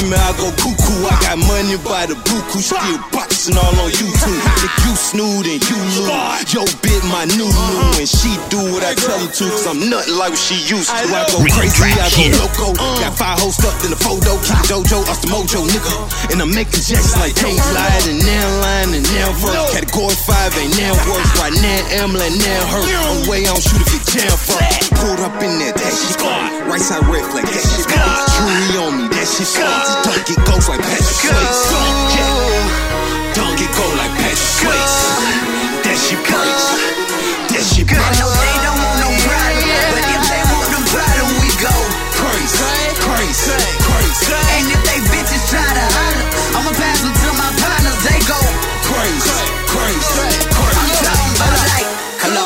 me, I go cuckoo. I got money by the buku, still boxing all on YouTube. If you snood and you lose, yo bit my new and she do what I tell her to, cause I'm nothing like what she used to. I go crazy, I go loco. Got 5 hoes stuffed in the photo, keep the dojo, off the mojo, nigga. And I'm making jacks like James Light and now line and now verse. Category 5 ain't now worse. Right now, I'm like now hurt. On the way, I don't shoot if it jam fuck. Pulled up in there, that shit gone. Right side red flag, that shit gone. Jewelry on me, that shit gone. Don't get ghost like Patrick Swayze. Don't get gold like Patrick Swayze. That shit breaks. That shit breaks. No, they don't want no problem, but if they want them problem, we go crazy, crazy, crazy. And if they bitches try to holler, I'ma pass them to my partners, they go crazy, crazy, crazy. I'm talking about like, hello.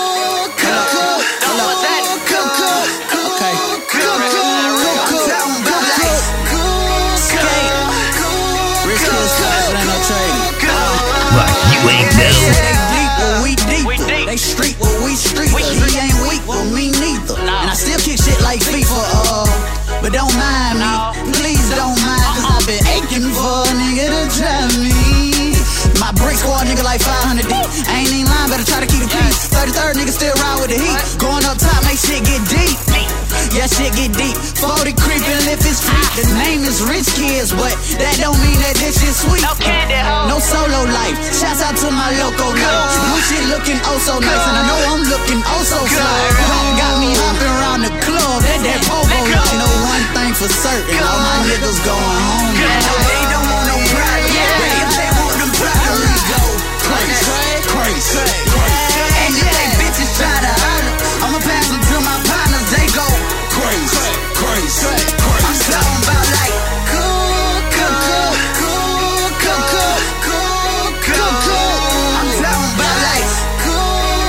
You ain't know. They deep, well we deep. They street, well we street. He ain't weak, well me neither. And I still kick shit like FIFA, but don't mind me. Please don't mind, cause I've been aching for a nigga to drive me. My break squad nigga like 500 deep. I ain't even lying, better try to keep the peace. 33rd nigga still ride with the heat. Going up top, make shit get deep. Yeah, shit get deep. 40 creepin' lift his feet. The name is Rich Kids, but that don't mean that this shit sweet. No solo life. Shouts out to my loco life. New shit looking oh so nice, and I know I'm looking oh so fly. Got me hopping around the club. That pogo life. Know one thing for certain, all my niggas going home. They don't want no problem, but if they want them problem, we go crazy, crazy. And if they bitches try to holler, I'ma pass them to my partners. They go crazy, crazy, crazy. I'm talking about like cool. I'm talking about like cool.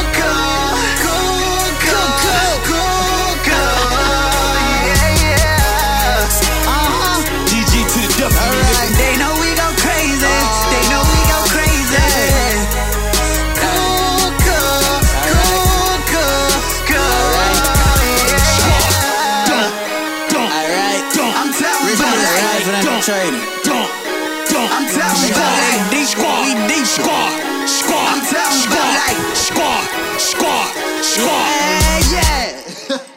DG to the W. Alright, they know we go crazy. They know we go crazy. I'm talking about like trading. I'm talking about like deep, we deep. I'm talking about like squad. yeah.